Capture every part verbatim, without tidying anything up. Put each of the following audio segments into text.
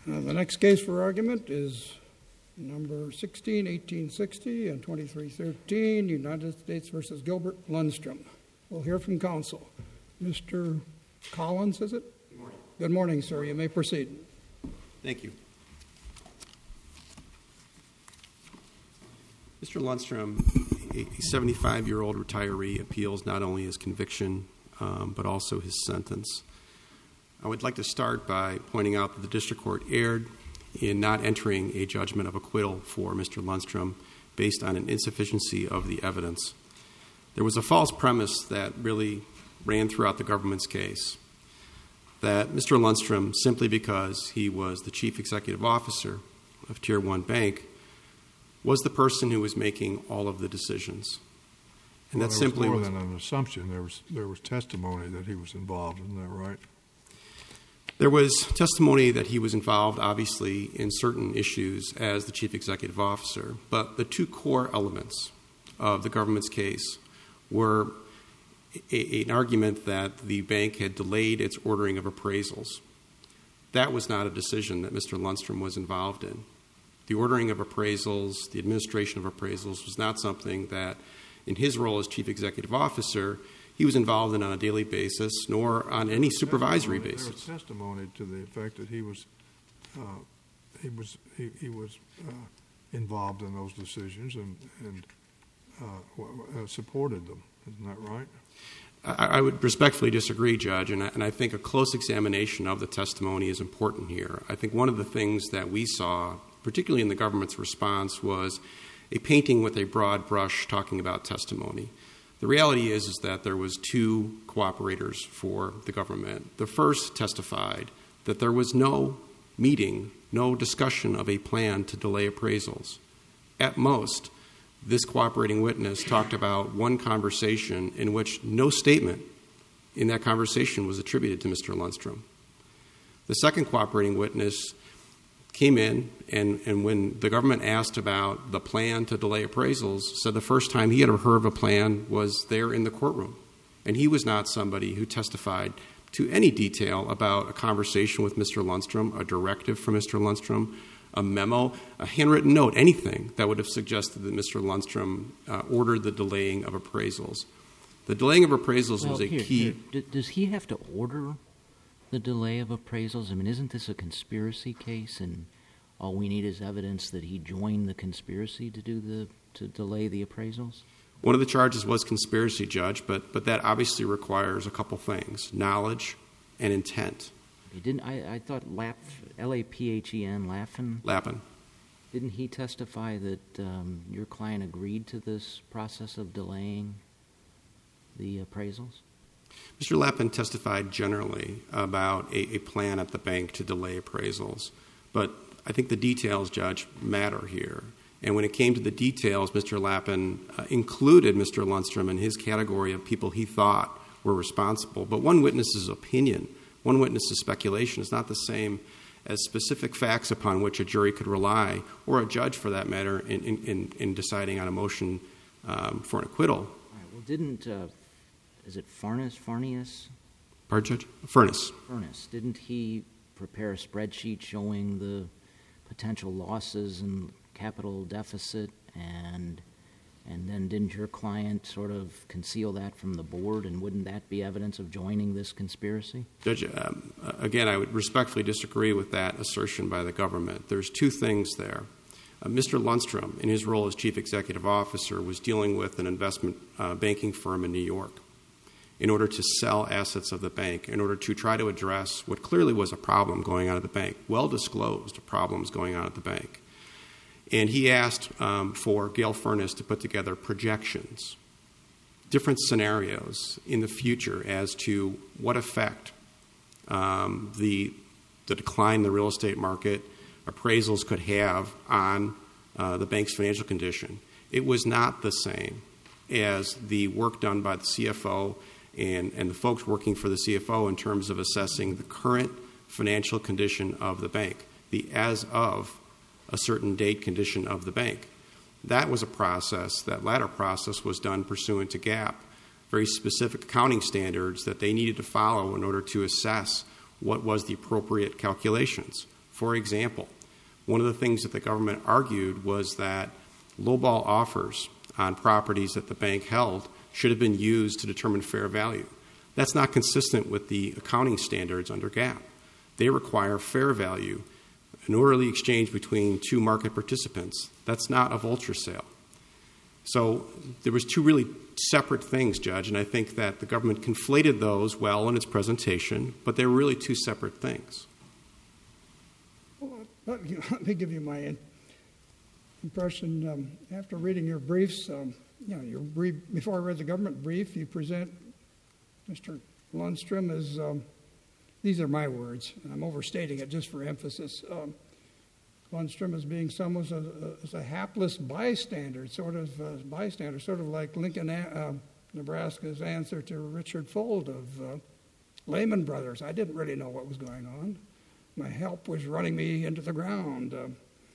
Uh, the next case for argument is number sixteen eighteen sixty and twenty-three thirteen, United States versus Gilbert Lundstrom. We'll hear from counsel. Mister Collins, is it? Good morning. Good morning, sir. You may proceed. Thank you. Mister Lundstrom, a seventy-five-year-old retiree, appeals not only his conviction, um, but also his sentence. I would like to start by pointing out that the district court erred in not entering a judgment of acquittal for Mister Lundstrom based on an insufficiency of the evidence. There was a false premise that really ran throughout the government's case, that Mister Lundstrom, simply because he was the chief executive officer of Tier one Bank, was the person who was making all of the decisions. And well, that simply was was more than an assumption. There was there was testimony that he was involved. Isn't that right? There was testimony that he was involved, obviously, in certain issues as the chief executive officer. But the two core elements of the government's case were a, an argument that the bank had delayed its ordering of appraisals. That was not a decision that Mister Lundstrom was involved in. The ordering of appraisals, the administration of appraisals, was not something that, in his role as chief executive officer, he was involved in on a daily basis, nor on any supervisory basis. There was testimony to the effect that he was uh, he was he, he was uh, involved in those decisions and and uh, supported them. Isn't that right? I, I would respectfully disagree, Judge, and I, and I think a close examination of the testimony is important here. I think one of the things that we saw, particularly in the government's response, was a painting with a broad brush talking about testimony. The reality is, is that there was two cooperators for the government. The first testified that there was no meeting, no discussion of a plan to delay appraisals. At most, this cooperating witness talked about one conversation in which no statement in that conversation was attributed to Mister Lundstrom. The second cooperating witness came in, and, and when the government asked about the plan to delay appraisals, said the first time he had heard of a plan was there in the courtroom. And he was not somebody who testified to any detail about a conversation with Mister Lundstrom, a directive from Mister Lundstrom, a memo, a handwritten note, anything that would have suggested that Mister Lundstrom uh, ordered the delaying of appraisals. The delaying of appraisals well, was a here, key... Here. D- does he have to order the delay of appraisals? I mean, isn't this a conspiracy case, and all we need is evidence that he joined the conspiracy to do the to delay the appraisals? One of the charges was conspiracy, Judge, but but that obviously requires a couple things: knowledge and intent. He didn't. I, I thought Lap, L A P H E N, Lappin. Lappin. Didn't he testify that um, your client agreed to this process of delaying the appraisals? Mister Lappin testified generally about a, a plan at the bank to delay appraisals, but I think the details, Judge, matter here. And when it came to the details, Mister Lappin uh, included Mister Lundstrom in his category of people he thought were responsible. But one witness's opinion, one witness's speculation is not the same as specific facts upon which a jury could rely, or a judge for that matter, in, in, in deciding on a motion um, for an acquittal. All right, well, didn't... Uh, Is it Farnes, Farnius? Pardon, Judge? Furness. Furness. Didn't he prepare a spreadsheet showing the potential losses and capital deficit, and and then didn't your client sort of conceal that from the board, and wouldn't that be evidence of joining this conspiracy? Judge, um, again, I would respectfully disagree with that assertion by the government. There's two things there. Uh, Mister Lundstrom, in his role as chief executive officer, was dealing with an investment uh, banking firm in New York in order to sell assets of the bank, in order to try to address what clearly was a problem going on at the bank, well-disclosed problems going on at the bank. And he asked um, for Gail Furness to put together projections, different scenarios in the future as to what effect um, the, the decline in the real estate market appraisals could have on uh, the bank's financial condition. It was not the same as the work done by the C F O and, and the folks working for the C F O in terms of assessing the current financial condition of the bank, the as of a certain date condition of the bank. That was a process, that latter process was done pursuant to GAAP, very specific accounting standards that they needed to follow in order to assess what was the appropriate calculations For example, one of the things that the government argued was that lowball offers on properties that the bank held should have been used to determine fair value. That's not consistent with the accounting standards under GAAP. They require fair value, an orderly exchange between two market participants. That's not a vulture sale. So there was two really separate things, Judge, and I think that the government conflated those well in its presentation, but they were really two separate things. Well, let me, let me give you my impression. Um, after reading your briefs, um, you know, your brief, before I read the government brief, you present Mister Lundstrom as, um, these are my words, and I'm overstating it just for emphasis, um, Lundstrom as being someone as a, as a hapless bystander, sort of uh, bystander, sort of like Lincoln, uh, Nebraska's answer to Richard Fuld of uh, Lehman Brothers. I didn't really know what was going on. My help was running me into the ground. Uh,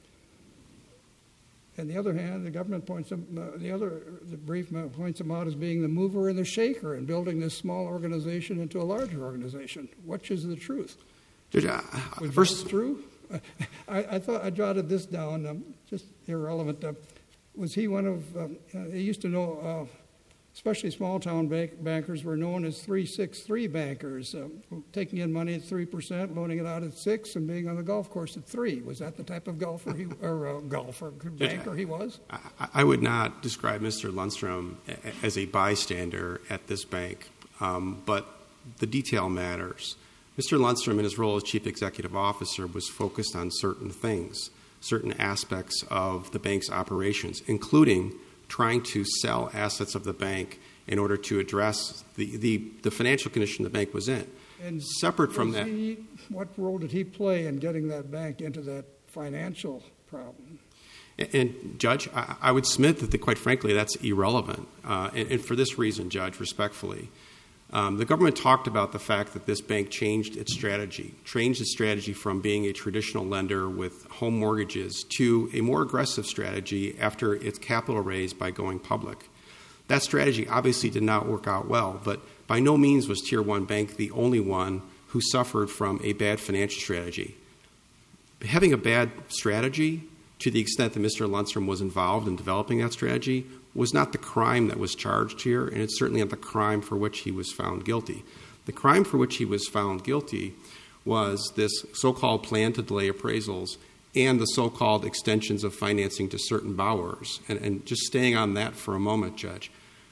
on the other hand, the government points him, uh, the other the brief points him out as being the mover and the shaker in building this small organization into a larger organization. Which is the truth? Judge, I, I, was first, that true? I, I thought I jotted this down, um, just irrelevant. Uh, was he one of, um, uh, they used to know, uh, especially small town bank, bankers were known as three six three bankers, uh, taking in money at three percent, loaning it out at six, and being on the golf course at three. Was that the type of golfer he, or uh, golfer, banker he was? I, I would not describe Mister Lundstrom as a bystander at this bank, um, but the detail matters. Mister Lundstrom, in his role as chief executive officer, was focused on certain things, certain aspects of the bank's operations, including trying to sell assets of the bank in order to address the, the, the financial condition the bank was in. And separate from that, he, what role did he play in getting that bank into that financial problem? And, and Judge, I, I would submit that, the, quite frankly, that's irrelevant. Uh, and, and for this reason, Judge, respectfully, Um, the government talked about the fact that this bank changed its strategy, changed its strategy from being a traditional lender with home mortgages to a more aggressive strategy after its capital raise by going public. That strategy obviously did not work out well, but by no means was Tier one Bank the only one who suffered from a bad financial strategy. Having a bad strategy, to the extent that Mister Lundstrom was involved in developing that strategy, was not the crime that was charged here, and it's certainly not the crime for which he was found guilty. The crime for which he was found guilty was this so-called plan to delay appraisals and the so-called extensions of financing to certain borrowers. And, and just staying on that for a moment, Judge,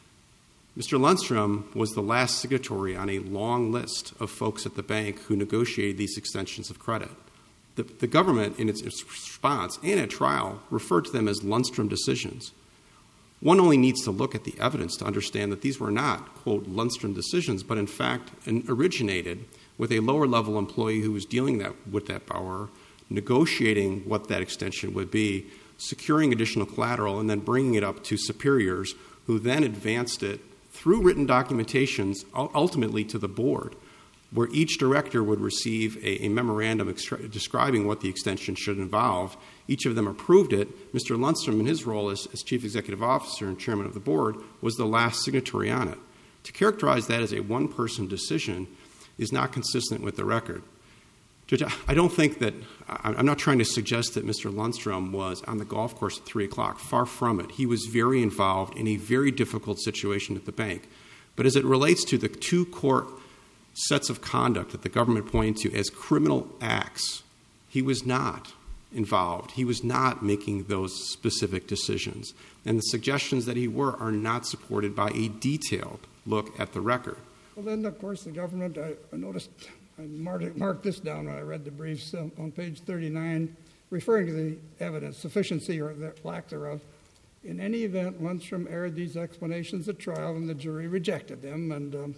Mister Lundstrom was the last signatory on a long list of folks at the bank who negotiated these extensions of credit. The, the government, in its, its response and at trial, referred to them as Lundstrom decisions. One only needs to look at the evidence to understand that these were not, quote, Lundstrom decisions, but in fact originated with a lower-level employee who was dealing that, with that borrower, negotiating what that extension would be, securing additional collateral, and then bringing it up to superiors who then advanced it through written documentations ultimately to the board, where each director would receive a, a memorandum extra- describing what the extension should involve. Each of them approved it. Mister Lundstrom, in his role as, as chief executive officer and chairman of the board, was the last signatory on it. To characterize that as a one-person decision is not consistent with the record. Judge, I don't think that, I'm not trying to suggest that Mister Lundstrom was on the golf course at three o'clock. Far from it. He was very involved in a very difficult situation at the bank. But as it relates to the two core sets of conduct that the government pointed to as criminal acts, he was not involved. He was not making those specific decisions. And the suggestions that he were are not supported by a detailed look at the record. Well, then, of course, the government, I, I noticed, I marked, marked this down when I read the briefs uh, on page thirty-nine, referring to the evidence, sufficiency or the lack thereof. In any event, Lundstrom aired these explanations at trial, and the jury rejected them. And, um,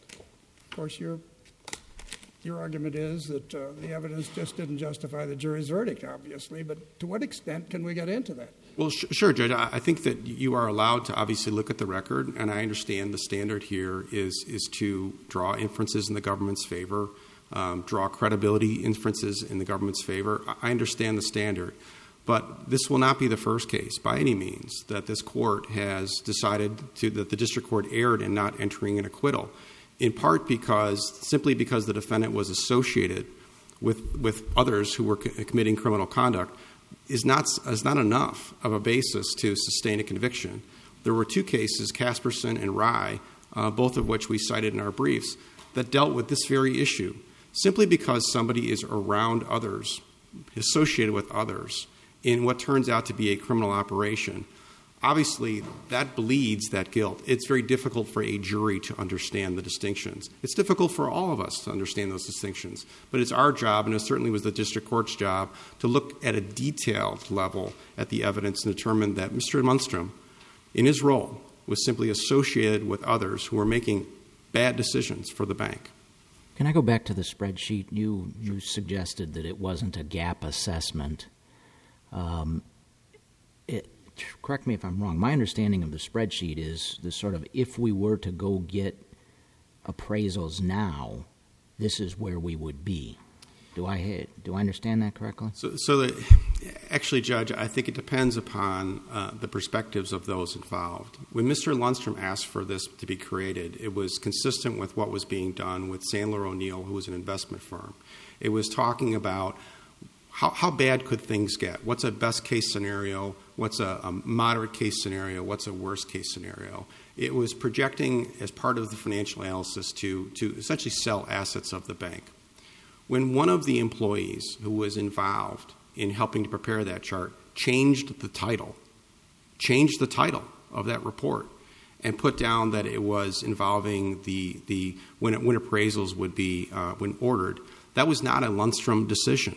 of course, your your argument is that uh, the evidence just didn't justify the jury's verdict, obviously. But to what extent can we get into that? Well, sh- sure, Judge. I-, I think that you are allowed to obviously look at the record, and I understand the standard here is is to draw inferences in the government's favor, um, draw credibility inferences in the government's favor. I, I understand the standard. But this will not be the first case, by any means, that this court has decided to, that the district court erred in not entering an acquittal, in part because, simply because the defendant was associated with, with others who were co- committing criminal conduct is not, is not enough of a basis to sustain a conviction. There were two cases, Casperson and Rye, uh, both of which we cited in our briefs, that dealt with this very issue. Simply because somebody is around others, associated with others, in what turns out to be a criminal operation, obviously that bleeds that guilt. It's very difficult for a jury to understand the distinctions. It's difficult for all of us to understand those distinctions. But it's our job, and it certainly was the district court's job, to look at a detailed level at the evidence and determine that Mister Lundstrom, in his role, was simply associated with others who were making bad decisions for the bank. Can I go back to the spreadsheet? You, you suggested that it wasn't a gap assessment. Um, it, correct me if I'm wrong. My understanding of the spreadsheet is the sort of, if we were to go get appraisals now, this is where we would be. Do I do I understand that correctly? So, so the, actually, Judge, I think it depends upon uh, the perspectives of those involved. When Mister Lundstrom asked for this to be created, it was consistent with what was being done with Sandler O'Neill, who was an investment firm. It was talking about how, how bad could things get? What's a best case scenario? What's a, a moderate case scenario? What's a worst case scenario? It was projecting as part of the financial analysis to, to essentially sell assets of the bank. When one of the employees who was involved in helping to prepare that chart changed the title, changed the title of that report, and put down that it was involving the, the when, when appraisals would be uh, when ordered, that was not a Lundstrom decision.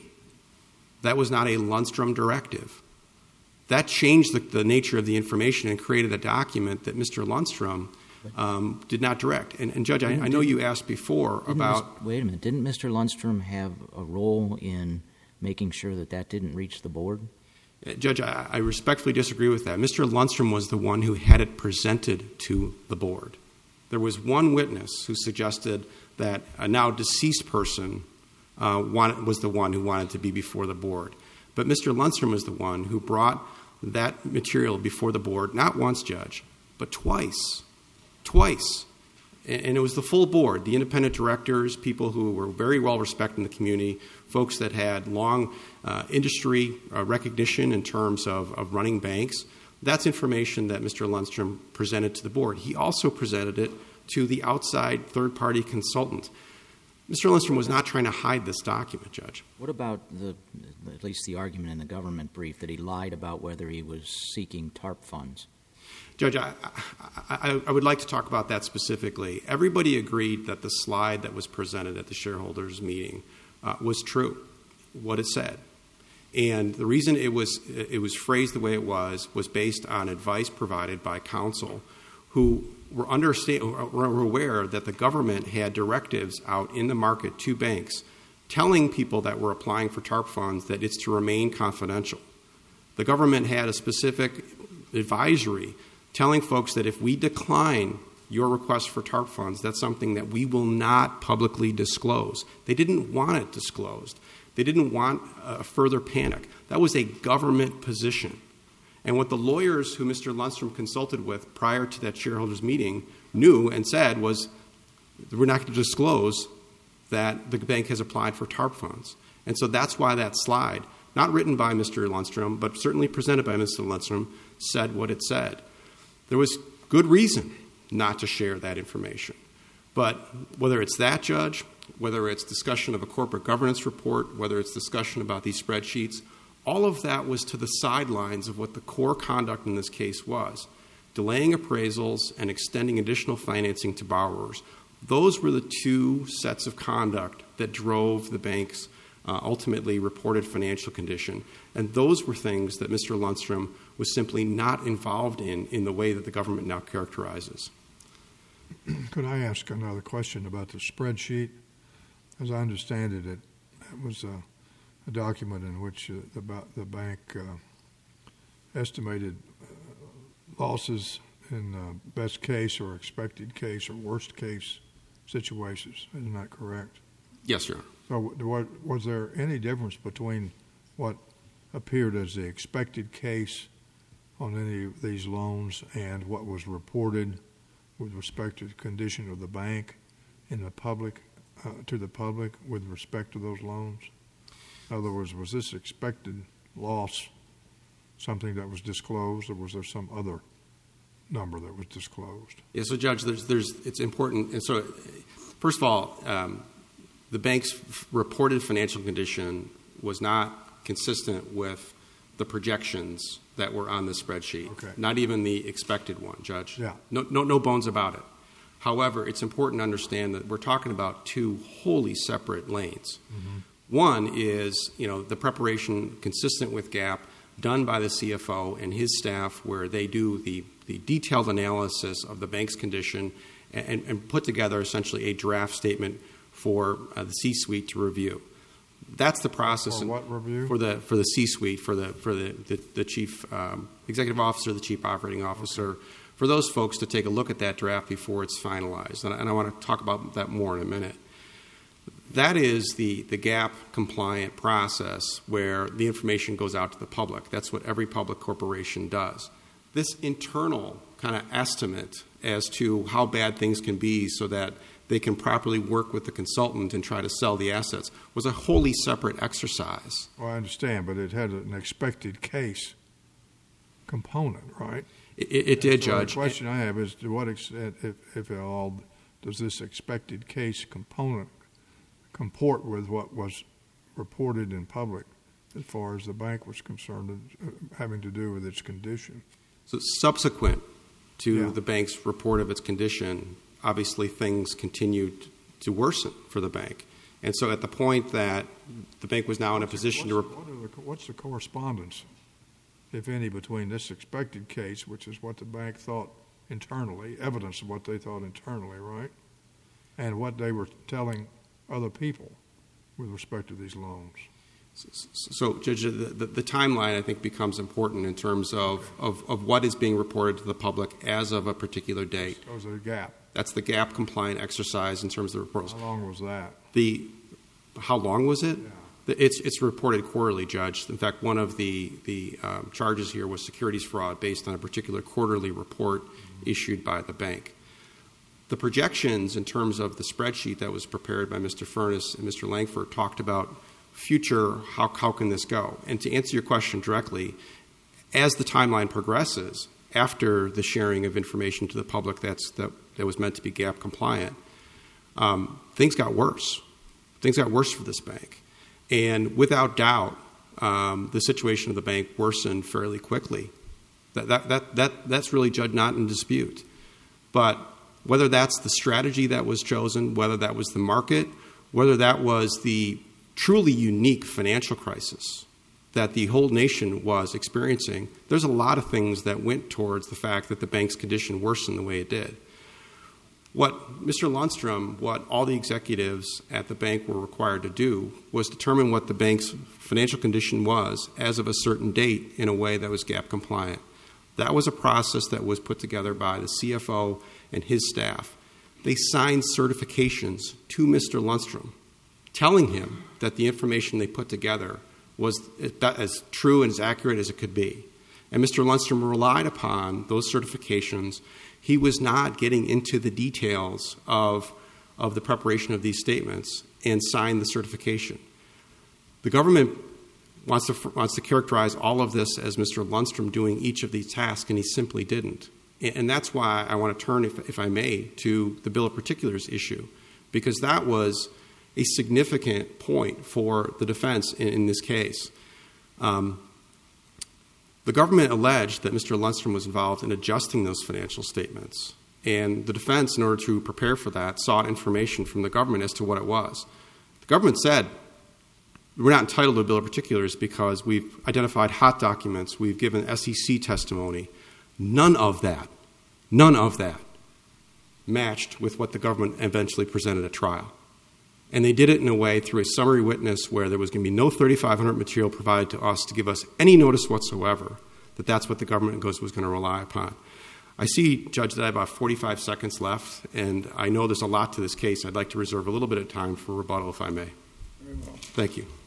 That was not a Lundstrom directive. That changed the, the nature of the information and created a document that Mister Lundstrom um, did not direct. And, and Judge, I, I know you asked before about... Wait a minute. Didn't Mister Lundstrom have a role in making sure that that didn't reach the board? Judge, I, I respectfully disagree with that. Mister Lundstrom was the one who had it presented to the board. There was one witness who suggested that a now deceased person uh, wanted, was the one who wanted to be before the board. But Mister Lundstrom was the one who brought that material before the board, not once, Judge, but twice. Twice. And it was the full board, the independent directors, people who were very well respected in the community, folks that had long uh, industry uh, recognition in terms of, of running banks. That's information that Mister Lundstrom presented to the board. He also presented it to the outside third-party consultant. Mister Lundstrom was not trying to hide this document, Judge. What about the, at least the argument in the government brief that he lied about whether he was seeking TARP funds? Judge, I, I, I would like to talk about that specifically. Everybody agreed that the slide that was presented at the shareholders meeting uh, was true, what it said. And the reason it was it was phrased the way it was was based on advice provided by counsel who were, understand, were aware that the government had directives out in the market to banks telling people that were applying for TARP funds that it's to remain confidential. The government had a specific advisory telling folks that if we decline your request for TARP funds, that's something that we will not publicly disclose. They didn't want it disclosed. They didn't want a further panic. That was a government position. And what the lawyers who Mister Lundstrom consulted with prior to that shareholders meeting knew and said was, we're not going to disclose that the bank has applied for TARP funds. And so that's why that slide, not written by Mister Lundstrom, but certainly presented by Mister Lundstrom, said what it said. There was good reason not to share that information. But whether it's that, Judge, whether it's discussion of a corporate governance report, whether it's discussion about these spreadsheets, all of that was to the sidelines of what the core conduct in this case was, delaying appraisals and extending additional financing to borrowers. Those were the two sets of conduct that drove the bank's uh, ultimately reported financial condition. And those were things that Mister Lundstrom was simply not involved in in the way that the government now characterizes. Could I ask another question about the spreadsheet? As I understand it, it, it was a, a document in which uh, the, the bank uh, estimated uh, losses in uh, best case or expected case or worst case situations. Isn't that correct? Yes, sir. So what, was there any difference between what appeared as the expected case on any of these loans and what was reported with respect to the condition of the bank in the public uh, to the public with respect to those loans? In other words, was this expected loss something that was disclosed, or was there some other number that was disclosed? Yeah, so Judge, there's, there's, it's important. And so, first of all, um, the bank's f- reported financial condition was not consistent with the projections that were on the spreadsheet. Okay. Not even the expected one, Judge. Yeah. No, no, no bones about it. However, it's important to understand that we're talking about two wholly separate lanes. Mm-hmm. One is, you know, the preparation consistent with GAAP done by the C F O and his staff, where they do the, the detailed analysis of the bank's condition and, and put together essentially a draft statement for uh, the C-suite to review. That's the process. For what review? For the for the C-suite, for the for the the, the chief um, executive officer, the chief operating officer, okay. For those folks to take a look at that draft before it's finalized. And, and I want to talk about that more in a minute. That is the, the GAAP compliant process where the information goes out to the public. That's what every public corporation does. This internal kind of estimate as to how bad things can be so that they can properly work with the consultant and try to sell the assets was a wholly separate exercise. Well, I understand, but it had an expected case component, right? It, it did, so Judge. The question I have is, to what extent, if, if at all, does this expected case component comport with what was reported in public as far as the bank was concerned, uh, having to do with its condition? So subsequent to yeah. the bank's report of its condition, obviously things continued to worsen for the bank. And so at the point that the bank was now in a position what's, to... What are the, what's the correspondence, if any, between this expected case, which is what the bank thought internally, evidence of what they thought internally, right, and what they were telling other people with respect to these loans? So, so Judge, the, the, the timeline, I think, becomes important in terms of, okay. of, of what is being reported to the public as of a particular date. So there's a gap. That's the GAAP compliant exercise in terms of the reports. How long was that? The how long was it? Yeah. It's it's reported quarterly, Judge. In fact, one of the the um, charges here was securities fraud based on a particular quarterly report mm-hmm. issued by the bank. The projections in terms of the spreadsheet that was prepared by Mister Furness and Mister Langford talked about future, how how can this go? And to answer your question directly, as the timeline progresses, after the sharing of information to the public that's that, that was meant to be GAAP compliant, um, things got worse. Things got worse for this bank. And without doubt, um, the situation of the bank worsened fairly quickly. That, that, that, that, that's really, Judge, not in dispute. But whether that's the strategy that was chosen, whether that was the market, whether that was the truly unique financial crisis that the whole nation was experiencing, there's a lot of things that went towards the fact that the bank's condition worsened the way it did. What Mister Lundstrom, what all the executives at the bank were required to do was determine what the bank's financial condition was as of a certain date in a way that was GAAP compliant. That was a process that was put together by the C F O and his staff. They signed certifications to Mister Lundstrom, telling him that the information they put together was as true and as accurate as it could be. And Mister Lundstrom relied upon those certifications. He was not getting into the details of, of the preparation of these statements and signed the certification. The government wants to, wants to characterize all of this as Mister Lundstrom doing each of these tasks, and he simply didn't. And that's why I want to turn, if, if I may, to the Bill of Particulars issue, because that was a significant point for the defense in, in this case. Um, The government alleged that Mister Lundstrom was involved in adjusting those financial statements. And the defense, in order to prepare for that, sought information from the government as to what it was. The government said, we're not entitled to a Bill of Particulars because we've identified hot documents, we've given S E C testimony. None of that, none of that matched with what the government eventually presented at trial. And they did it in a way through a summary witness where there was going to be no thirty-five hundred material provided to us to give us any notice whatsoever that that's what the government was going to rely upon. I see, Judge, that I have about forty-five seconds left, and I know there's a lot to this case. I'd like to reserve a little bit of time for rebuttal, if I may. Very well. Thank you.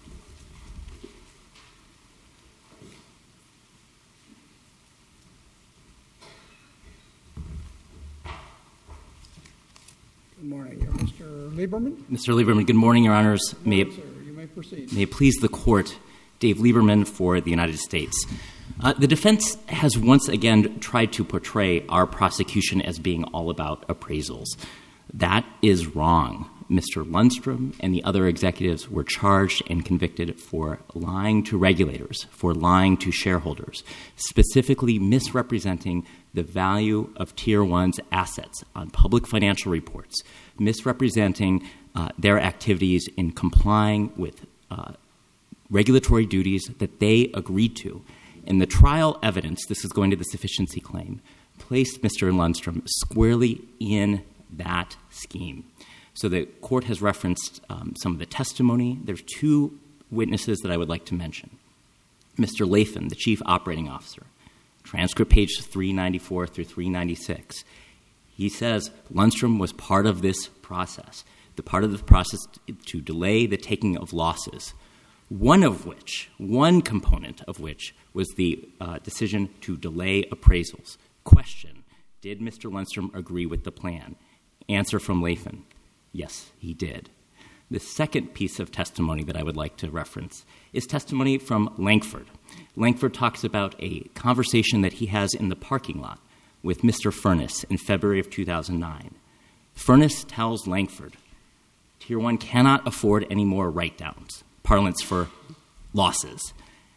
Good morning. You're Mister Lieberman? Mister Lieberman, good morning, Your Honors. Good May morning, it, sir. You may proceed. may it please the Court, Dave Lieberman for the United States. Uh, the defense has once again tried to portray our prosecution as being all about appraisals. That is wrong. Mister Lundstrom and the other executives were charged and convicted for lying to regulators, for lying to shareholders, specifically misrepresenting the value of Tier one's assets on public financial reports, misrepresenting uh, their activities in complying with uh, regulatory duties that they agreed to. And the trial evidence, this is going to the sufficiency claim, placed Mister Lundstrom squarely in that scheme. So the court has referenced um, some of the testimony. There's two witnesses that I would like to mention. Mister Latham, the chief operating officer, transcript page three ninety-four through three ninety-six. He says Lundstrom was part of this process, the part of the process to delay the taking of losses, one of which, one component of which was the uh, decision to delay appraisals. Question, did Mister Lundstrom agree with the plan? Answer from Latham, yes, he did. The second piece of testimony that I would like to reference is testimony from Lankford. Lankford talks about a conversation that he has in the parking lot with Mister Furness in February of two thousand nine. Furness tells Lankford, Tier one cannot afford any more write-downs, parlance for losses.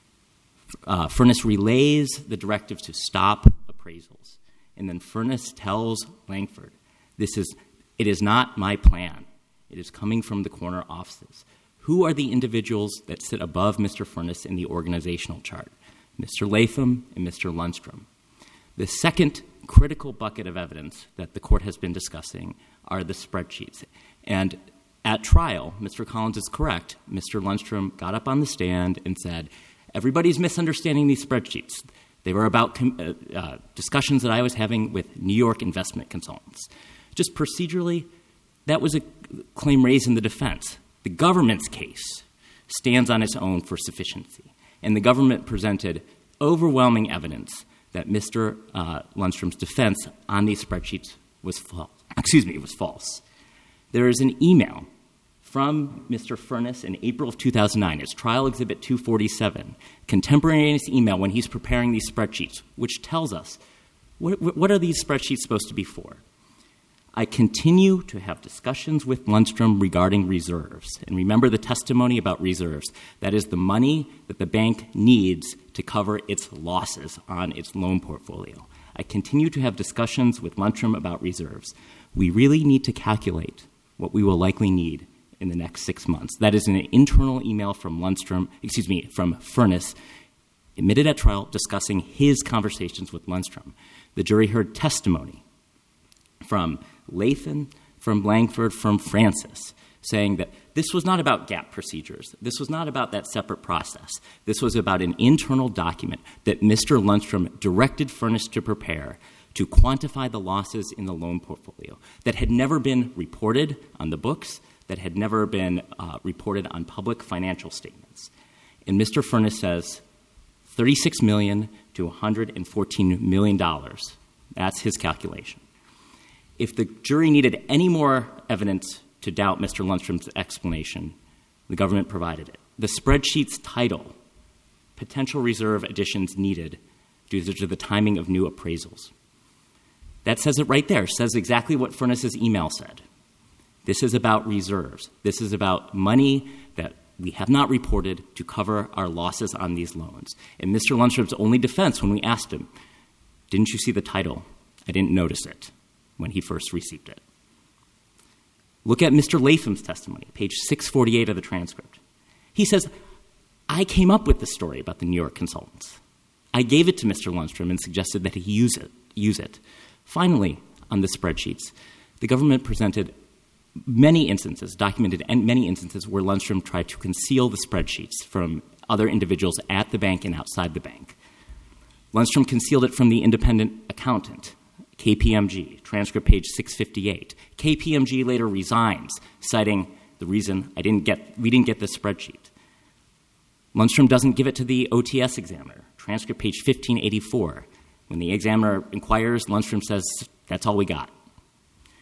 Uh, Furness relays the directive to stop appraisals. And then Furness tells Lankford, this is, it is not my plan. It is coming from the corner offices. Who are the individuals that sit above Mister Furness in the organizational chart? Mister Latham and Mister Lundstrom. The second critical bucket of evidence that the court has been discussing are the spreadsheets. And at trial, Mister Collins is correct. Mister Lundstrom got up on the stand and said, everybody's misunderstanding these spreadsheets. They were about com- uh, uh, discussions that I was having with New York investment consultants. Just procedurally, that was a claim raised in the defense. The government's case stands on its own for sufficiency. And the government presented overwhelming evidence that Mister Uh, Lundstrom's defense on these spreadsheets was false. Excuse me, was false. There is an email from Mister Furness in April of two thousand nine. It's Trial Exhibit two forty-seven, contemporaneous email when he's preparing these spreadsheets, which tells us, what, what are these spreadsheets supposed to be for? I continue to have discussions with Lundstrom regarding reserves. And remember the testimony about reserves. That is the money that the bank needs to cover its losses on its loan portfolio. I continue to have discussions with Lundstrom about reserves. We really need to calculate what we will likely need in the next six months. That is an internal email from Lundstrom, excuse me, from Furness, admitted at trial, discussing his conversations with Lundstrom. The jury heard testimony from Latham, from Lankford, from Francis, saying that this was not about gap procedures. This was not about that separate process. This was about an internal document that Mister Lundstrom directed Furness to prepare to quantify the losses in the loan portfolio that had never been reported on the books, that had never been uh, reported on public financial statements. And Mister Furness says thirty-six million dollars to one hundred fourteen million dollars. That's his calculation. If the jury needed any more evidence to doubt Mister Lundstrom's explanation, the government provided it. The spreadsheet's title, Potential Reserve Additions Needed Due to the Timing of New Appraisals. That says it right there. It says exactly what Furness's email said. This is about reserves. This is about money that we have not reported to cover our losses on these loans. And Mister Lundstrom's only defense when we asked him, didn't you see the title? I didn't notice it when he first received it. Look at Mister Latham's testimony, page six forty-eight of the transcript. He says, I came up with the story about the New York consultants. I gave it to Mister Lundstrom and suggested that he use it. Use it. Finally, on the spreadsheets, the government presented many instances, documented many instances where Lundstrom tried to conceal the spreadsheets from other individuals at the bank and outside the bank. Lundstrom concealed it from the independent accountant, K P M G, transcript page six fifty-eight. K P M G later resigns, citing the reason I didn't get, we didn't get this spreadsheet. Lundstrom doesn't give it to the O T S examiner, transcript page fifteen eighty-four. When the examiner inquires, Lundstrom says, that's all we got.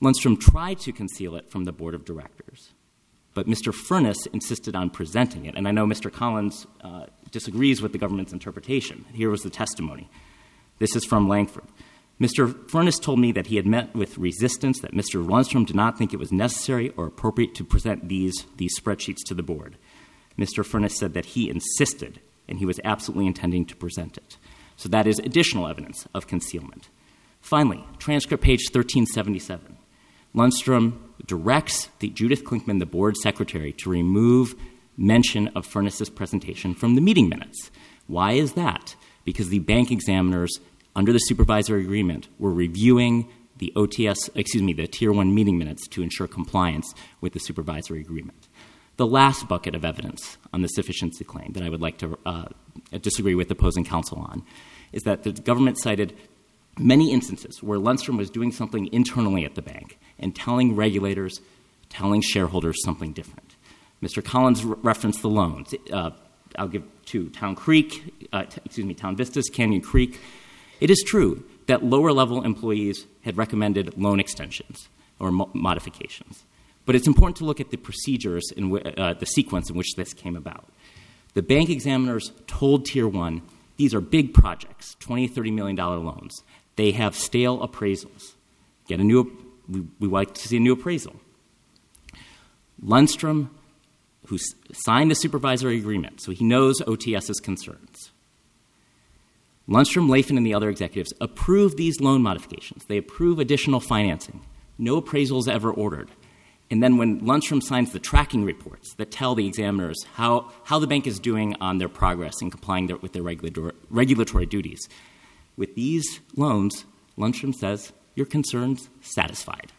Lundstrom tried to conceal it from the board of directors, but Mister Furness insisted on presenting it. And I know Mister Collins uh, disagrees with the government's interpretation. Here was the testimony. This is from Langford. Mister Furness told me that he had met with resistance, that Mister Lundstrom did not think it was necessary or appropriate to present these, these spreadsheets to the board. Mister Furness said that he insisted, and he was absolutely intending to present it. So that is additional evidence of concealment. Finally, transcript page thirteen seventy-seven. Lundstrom directs the Judith Klinkman, the board secretary, to remove mention of Furness's presentation from the meeting minutes. Why is that? Because the bank examiners, under the supervisory agreement, were reviewing the O T S, excuse me, the Tier one meeting minutes to ensure compliance with the supervisory agreement. The last bucket of evidence on the sufficiency claim that I would like to uh, disagree with opposing counsel on is that the government cited many instances where Lundstrom was doing something internally at the bank and telling regulators, telling shareholders something different. Mister Collins re- referenced the loans. Uh, I'll give two, Town Creek, uh, t- excuse me, Town Vistas, Canyon Creek. It is true that lower-level employees had recommended loan extensions or mo- modifications. But it's important to look at the procedures, in w- uh, the sequence in which this came about. The bank examiners told Tier one, these are big projects, twenty, thirty million dollars loans. They have stale appraisals. Get a new, we, we like to see a new appraisal. Lundstrom, who s- signed the supervisory agreement, so he knows OTS's concerns. Lundstrom, Latham, and the other executives approve these loan modifications. They approve additional financing. No appraisals ever ordered. And then when Lundstrom signs the tracking reports that tell the examiners how, how the bank is doing on their progress in complying their, with their regulator, regulatory duties, with these loans, Lundstrom says, your concerns satisfied.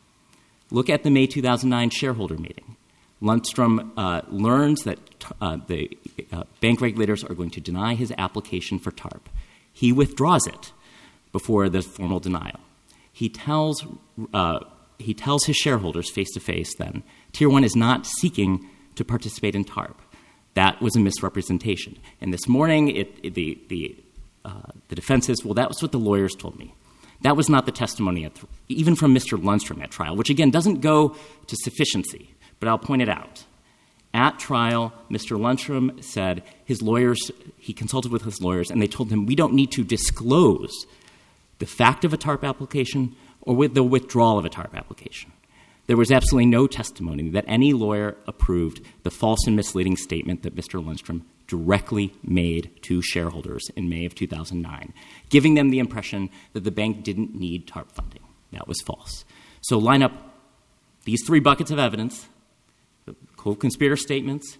Look at the May two thousand nine shareholder meeting. Lundstrom uh, learns that uh, the uh, bank regulators are going to deny his application for TARP. He withdraws it before the formal denial. He tells uh, he tells his shareholders face-to-face then, Tier one is not seeking to participate in TARP. That was a misrepresentation. And this morning, it, it, the, the, uh, the defense says, well, that was what the lawyers told me. That was not the testimony, at th- even from Mister Lundstrom at trial, which, again, doesn't go to sufficiency, but I'll point it out. At trial, Mister Lundstrom said his lawyers, he consulted with his lawyers, and they told him, we don't need to disclose the fact of a TARP application or with the withdrawal of a TARP application. There was absolutely no testimony that any lawyer approved the false and misleading statement that Mister Lundstrom directly made to shareholders in May of two thousand nine, giving them the impression that the bank didn't need TARP funding. That was false. So line up these three buckets of evidence, the co-conspirator statements,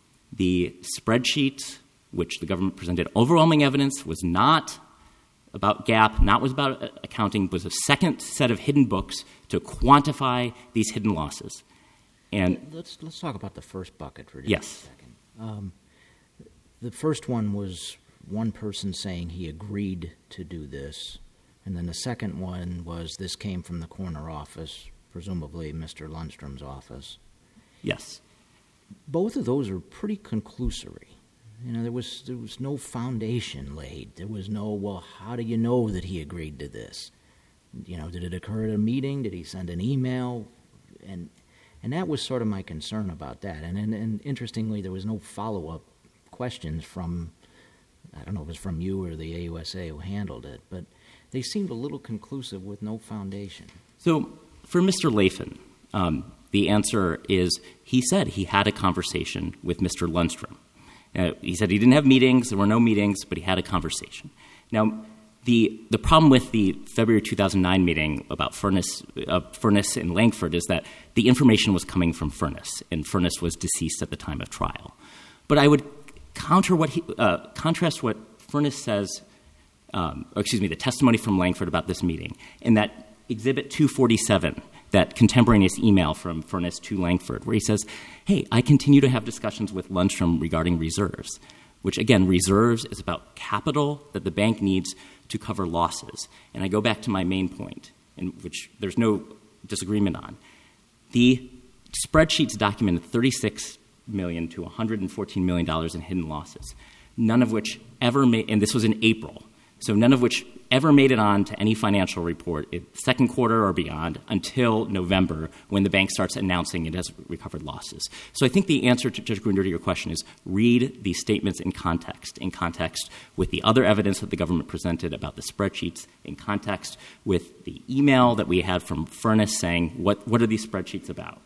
the spreadsheet, which the government presented overwhelming evidence was not about GAAP, not was about accounting, was a second set of hidden books to quantify these hidden losses. And let's let's talk about the first bucket for just yes. a second. Um, the first one was one person saying he agreed to do this, and then the second one was this came from the corner office, presumably Mister Lundstrom's office. Yes. Both of those are pretty conclusory. You know, there was there was no foundation laid. There was no, well, how do you know that he agreed to this? You know, did it occur at a meeting? Did he send an email? And and that was sort of my concern about that. And and, and interestingly, there was no follow-up questions from, I don't know if it was from you or the A U S A who handled it, but they seemed a little conclusive with no foundation. So for Mister Latham, um, the answer is he said he had a conversation with Mister Lundstrom. Uh, he said he didn't have meetings, there were no meetings, but he had a conversation. Now, the the problem with the February two thousand nine meeting about Furness, uh, Furness and Langford is that the information was coming from Furness, and Furness was deceased at the time of trial. But I would counter what he, uh, contrast what Furness says, um, or excuse me, the testimony from Langford about this meeting, in that Exhibit two forty-seven, that contemporaneous email from Furness to Langford, where he says, hey, I continue to have discussions with Lundstrom regarding reserves, which, again, reserves is about capital that the bank needs to cover losses. And I go back to my main point, in which there's no disagreement on. The spreadsheets documented thirty-six million dollars to one hundred fourteen million dollars in hidden losses, none of which ever made, and this was in April. so none of which ever made it on to any financial report, second quarter or beyond, until November, when the bank starts announcing it has recovered losses. So I think the answer to Judge Grunder to your question is read these statements in context, in context with the other evidence that the government presented about the spreadsheets, in context with the email that we had from Furness saying, what, what are these spreadsheets about?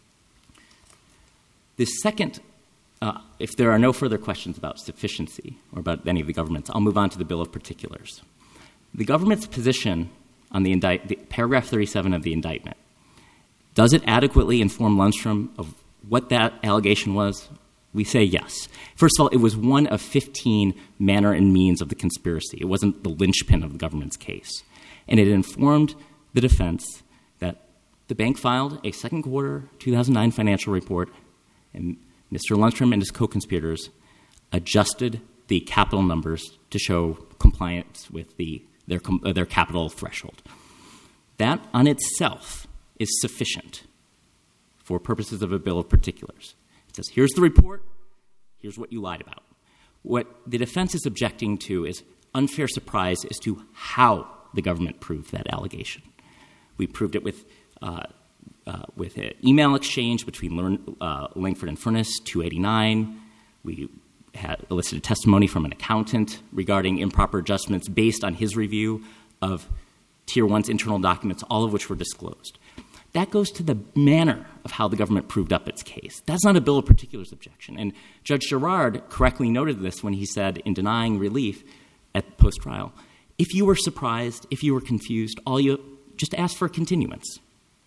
The second, uh, if there are no further questions about sufficiency or about any of the governments, I'll move on to the Bill of Particulars. The government's position on the, indict, the paragraph thirty-seven of the indictment, does it adequately inform Lundstrom of what that allegation was? We say yes. First of all, it was one of fifteen manner and means of the conspiracy. It wasn't the linchpin of the government's case. And it informed the defense that the bank filed a second quarter two thousand nine financial report, and Mister Lundstrom and his co-conspirators adjusted the capital numbers to show compliance with the their, uh, their capital threshold. That on itself is sufficient for purposes of a Bill of Particulars. It says, here's the report, here's what you lied about. What the defense is objecting to is unfair surprise as to how the government proved that allegation. We proved it with uh, uh, with an email exchange between Learn, uh, Langford and Furness, two eighty-nine. We had elicited testimony from an accountant regarding improper adjustments based on his review of Tier one's internal documents, all of which were disclosed. That goes to the manner of how the government proved up its case. That's not a Bill of Particulars objection. And Judge Girard correctly noted this when he said, in denying relief at post-trial, if you were surprised, if you were confused, all you just ask for a continuance.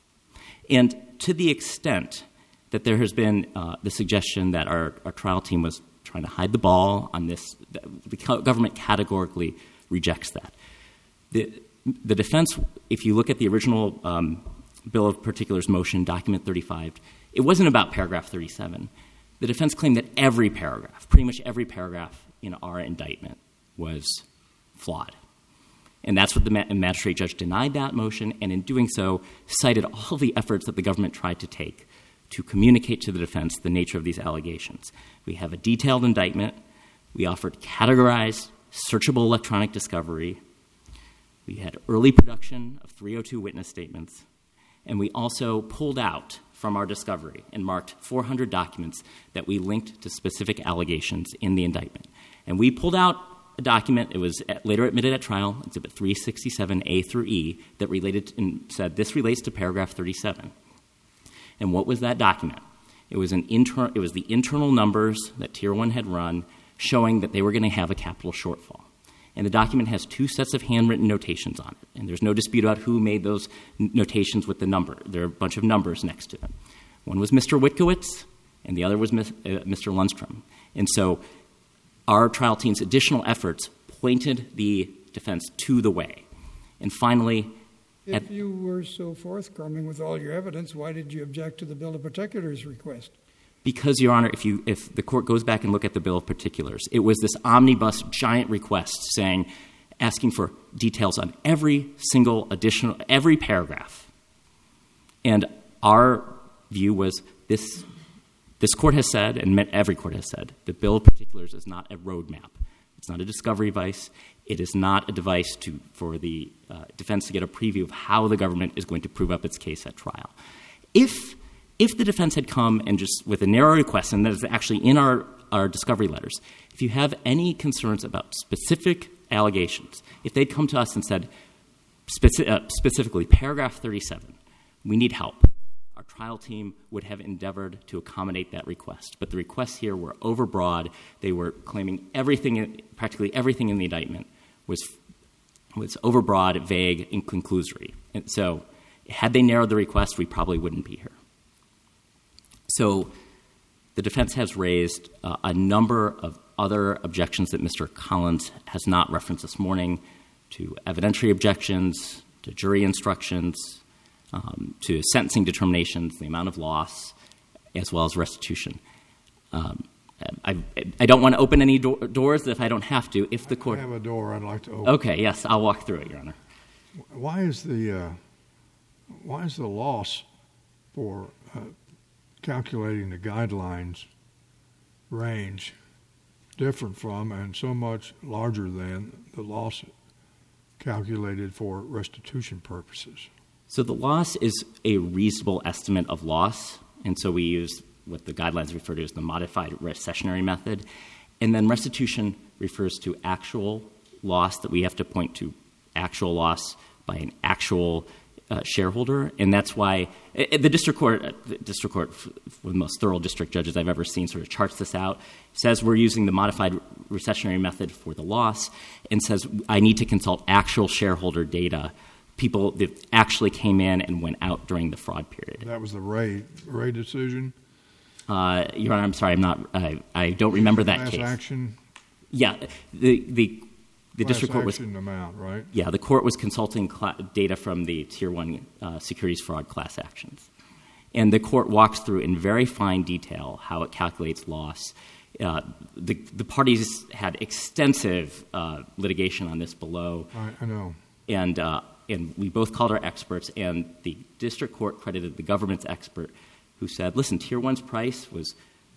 And to the extent that there has been uh, the suggestion that our, our trial team was trying to hide the ball on this, the government categorically rejects that. The, the defense, if you look at the original um, Bill of Particulars motion, document thirty-five, it wasn't about paragraph thirty-seven. The defense claimed that every paragraph, pretty much every paragraph in our indictment was flawed. And that's what the ma- magistrate judge denied that motion, and in doing so, cited all the efforts that the government tried to take to communicate to the defense the nature of these allegations. We have a detailed indictment. We offered categorized, searchable electronic discovery. We had early production of three oh two witness statements. And we also pulled out from our discovery and marked four hundred documents that we linked to specific allegations in the indictment. And we pulled out a document, it was later admitted at trial, Exhibit three sixty-seven A through E, that related and said this relates to paragraph thirty-seven. And what was that document? It was an inter- It was the internal numbers that Tier one had run showing that they were going to have a capital shortfall. And the document has two sets of handwritten notations on it. And there's no dispute about who made those notations with the number. There are a bunch of numbers next to them. One was Mister Witkowitz, and the other was Mister Lundstrom. And so our trial team's additional efforts pointed the defense to the way. And finally, if you were so forthcoming with all your evidence, why did you object to the Bill of Particulars request? Because, Your Honor, if you if the court goes back and look at the Bill of Particulars, it was this omnibus giant request saying, asking for details on every single additional, every paragraph. And our view was this, this court has said, and every court has said, the Bill of Particulars is not a roadmap. It's not a discovery device. It is not a device to for the uh, defense to get a preview of how the government is going to prove up its case at trial. If if the defense had come and just with a narrow request, and that is actually in our, our discovery letters, if you have any concerns about specific allegations, if they'd come to us and said speci- uh, specifically paragraph thirty-seven, we need help, our trial team would have endeavored to accommodate that request. But the requests here were overbroad. They were claiming everything, practically everything in the indictment was was overbroad, vague, and conclusory. And so had they narrowed the request, we probably wouldn't be here. So the defense has raised uh, a number of other objections that Mister Collins has not referenced this morning, to evidentiary objections, to jury instructions, um, to sentencing determinations, the amount of loss, as well as restitution. Um, I, I don't want to open any do- doors if I don't have to. If the court, I have a door I'd like to open. Okay, yes, I'll walk through it, Your Honor. Why is the uh, why is the loss for uh, calculating the guidelines range different from and so much larger than the loss calculated for restitution purposes? So the loss is a reasonable estimate of loss, and so we use what the guidelines refer to as the modified recessionary method. And then restitution refers to actual loss, that we have to point to actual loss by an actual uh, shareholder. And that's why uh, the district court, uh, the district court, one of the most thorough district judges I've ever seen, sort of charts this out, says we're using the modified recessionary method for the loss, and says I need to consult actual shareholder data, people that actually came in and went out during the fraud period. That was the Ray Ray decision? Uh, Your Honor, I'm sorry, I'm not. I, I don't remember that Class case. action. Yeah, the the the Class district court was. action amount, right? Yeah, the court was consulting cla- data from the Tier One uh, securities fraud class actions, and the court walks through in very fine detail how it calculates loss. Uh, the the parties had extensive uh, litigation on this below. I, I know. And uh, and we both called our experts, and the district court credited the government's expert, who said, listen, Tier One's price was,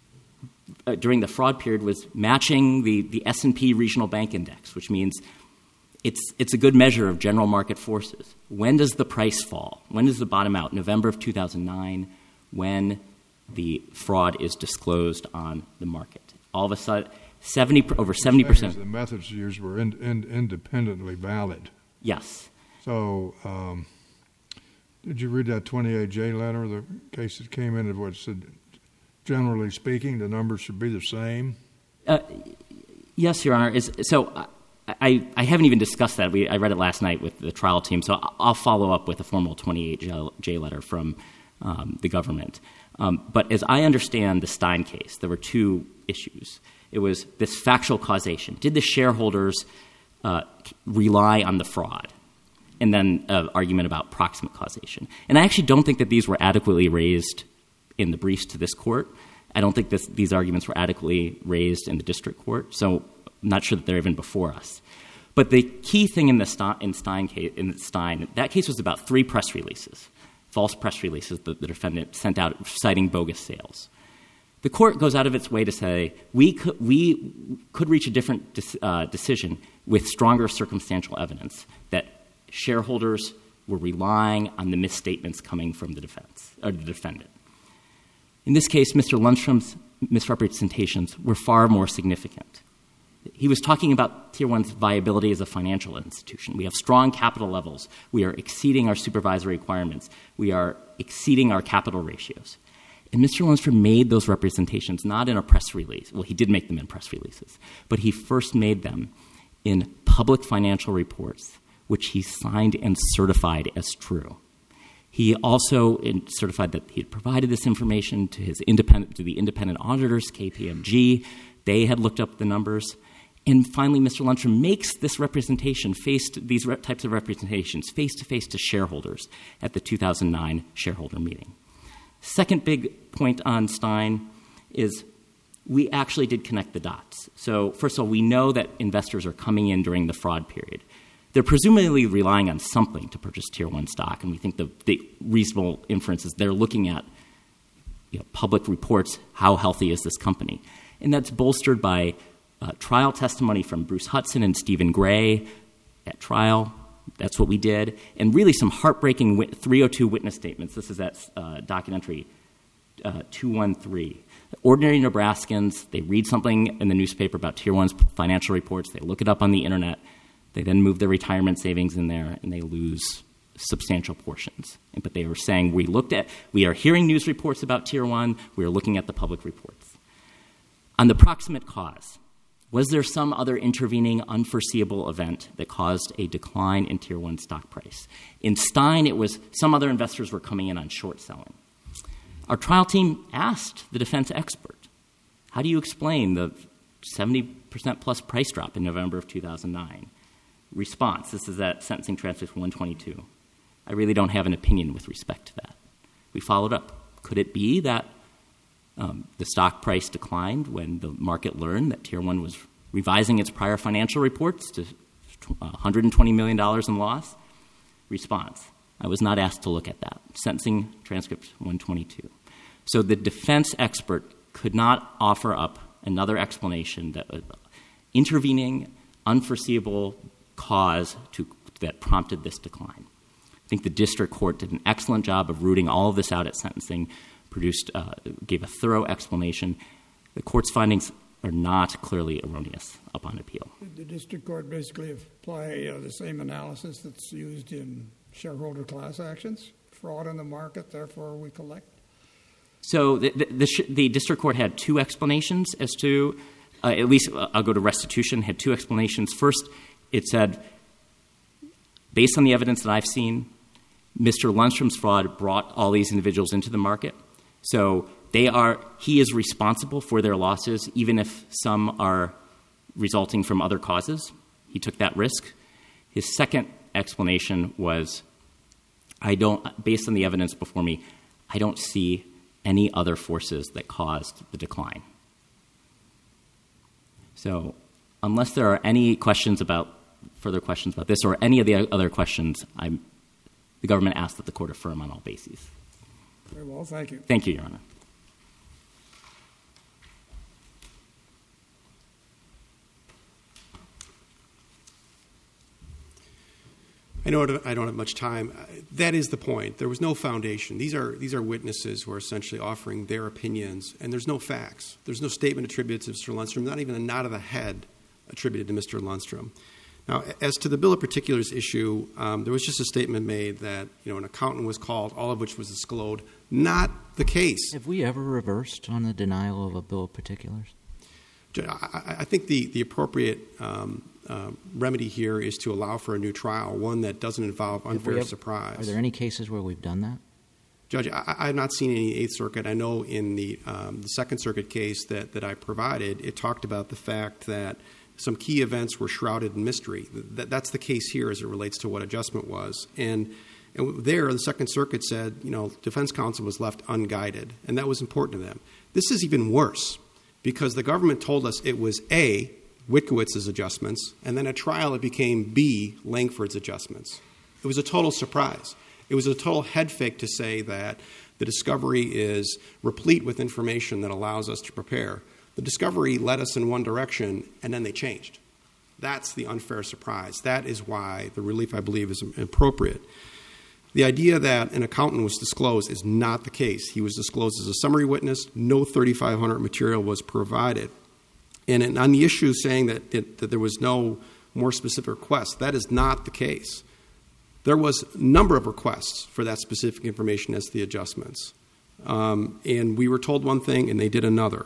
uh, during the fraud period, was matching the, the S and P Regional Bank Index, which means it's it's a good measure of general market forces. When does the price fall? When does the bottom out? November of two thousand nine, when the fraud is disclosed on the market. All of a sudden, seventy over seventy percent. The methods used were in, in, independently valid. Yes. So, um, did you read that twenty-eight J letter, the case that came in, of what said, generally speaking, the numbers should be the same? Uh, yes, Your Honor. Is, so I, I, I haven't even discussed that. We, I read it last night with the trial team, so I'll follow up with a formal twenty-eight J letter from um, the government. Um, but as I understand the Stein case, there were two issues. It was this factual causation. Did the shareholders uh, rely on the fraud? And then an uh, argument about proximate causation. And I actually don't think that these were adequately raised in the briefs to this court. I don't think this, these arguments were adequately raised in the district court, so I'm not sure that they're even before us. But the key thing in the Stein, in Stein case, in Stein, that case was about three press releases, false press releases that the defendant sent out citing bogus sales. The court goes out of its way to say we could, we could reach a different uh, decision with stronger circumstantial evidence that shareholders were relying on the misstatements coming from the defense or the defendant. In this case, Mister Lundstrom's misrepresentations were far more significant. He was talking about Tier One's viability as a financial institution. We have strong capital levels. We are exceeding our supervisory requirements. We are exceeding our capital ratios. And Mister Lundstrom made those representations not in a press release. Well, he did make them in press releases, but he first made them in public financial reports, which he signed and certified as true. He also certified that he had provided this information to his independent, to the independent auditors, K P M G. They had looked up the numbers. And finally, Mister Lundstrom makes this representation, faced these re- types of representations, face-to-face to shareholders at the two thousand nine shareholder meeting. Second big point on Stein is we actually did connect the dots. So first of all, we know that investors are coming in during the fraud period. They're presumably relying on something to purchase Tier One stock, and we think the, the reasonable inference is they're looking at you know, public reports, how healthy is this company? And that's bolstered by uh, trial testimony from Bruce Hudson and Stephen Gray at trial. That's what we did. And really some heartbreaking wit- three oh two witness statements. This is at uh, docket entry uh, two one three. Ordinary Nebraskans, they read something in the newspaper about Tier One's financial reports. They look it up on the Internet. They then move their retirement savings in there, and they lose substantial portions. But they were saying, we looked at, we are hearing news reports about Tier One. We are looking at the public reports. On the proximate cause, was there some other intervening unforeseeable event that caused a decline in Tier One stock price? In Stein, it was some other investors were coming in on short selling. Our trial team asked the defense expert, how do you explain the seventy percent plus price drop in November of two thousand nine? Response, this is at sentencing transcript one twenty-two. I really don't have an opinion with respect to that. We followed up. Could it be that um, the stock price declined when the market learned that Tier One was revising its prior financial reports to one hundred twenty million dollars in loss? Response, I was not asked to look at that. Sentencing transcript one twenty-two. So the defense expert could not offer up another explanation that uh, intervening, unforeseeable cause to that prompted this decline. I think the district court did an excellent job of rooting all of this out at sentencing, produced, uh, gave a thorough explanation. The court's findings are not clearly erroneous upon appeal. Did the district court basically apply uh, the same analysis that's used in shareholder class actions? Fraud in the market, therefore we collect? So the, the, the, sh- the district court had two explanations as to, uh, at least uh, I'll go to restitution, had two explanations. First, it said, based on the evidence that I've seen, Mister Lundstrom's fraud brought all these individuals into the market. So they are, he is responsible for their losses, even if some are resulting from other causes. He took that risk. His second explanation was, I don't, based on the evidence before me, I don't see any other forces that caused the decline. So unless there are any questions about, further questions about this or any of the other questions, I'm, the government asks that the court affirm on all bases. Very well, thank you. Thank you, Your Honor. I know I don't have much time. That is the point. There was no foundation. These are these are witnesses who are essentially offering their opinions, and there's no facts. There's no statement attributed to Mister Lundstrom, not even a nod of the head attributed to Mister Lundstrom. Now, as to the bill of particulars issue, um, there was just a statement made that you know an accountant was called, all of which was disclosed. Not the case. Have we ever reversed on the denial of a bill of particulars? I, I think the the appropriate um, uh, remedy here is to allow for a new trial, one that doesn't involve unfair have, surprise. Are there any cases where we've done that? Judge, I, I have not seen any Eighth Circuit. I know in the, um, the Second Circuit case that, that I provided, it talked about the fact that some key events were shrouded in mystery. That, that's the case here as it relates to what adjustment was. And, and there, the Second Circuit said, you know, defense counsel was left unguided, and that was important to them. This is even worse, because the government told us it was A, Witkowitz's adjustments, and then at trial it became B, Langford's adjustments. It was a total surprise. It was a total head fake to say that the discovery is replete with information that allows us to prepare. The discovery led us in one direction, and then they changed. That's the unfair surprise. That is why the relief, I believe, is appropriate. The idea that an accountant was disclosed is not the case. He was disclosed as a summary witness. No thirty-five hundred material was provided. And on the issue saying that, it, that there was no more specific request, that is not the case. There was a number of requests for that specific information as the adjustments. Um, and we were told one thing and they did another.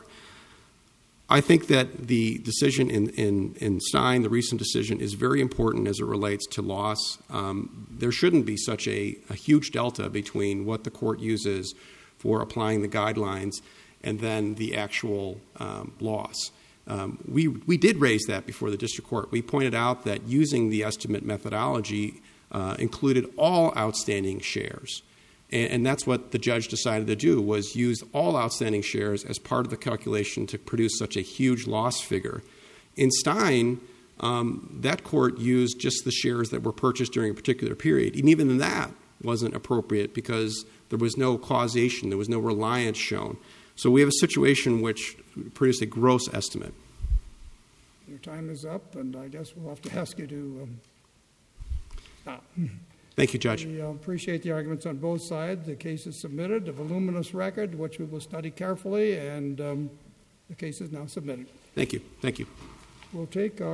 I think that the decision in, in, in Stein, the recent decision, is very important as it relates to loss. Um, there shouldn't be such a, a huge delta between what the court uses for applying the guidelines and then the actual um, loss. Um, we, we did raise that before the district court. We pointed out that using the estimate methodology uh, included all outstanding shares. And, and that's what the judge decided to do, was use all outstanding shares as part of the calculation to produce such a huge loss figure. In Stein, um, that court used just the shares that were purchased during a particular period. And even that wasn't appropriate because there was no causation, there was no reliance shown. So we have a situation which produced a gross estimate. Your time is up, and I guess we'll have to ask you to um, stop. Thank you, Judge. We uh, appreciate the arguments on both sides. The case is submitted, a voluminous record, which we will study carefully, and um, the case is now submitted. Thank you. Thank you. We'll take our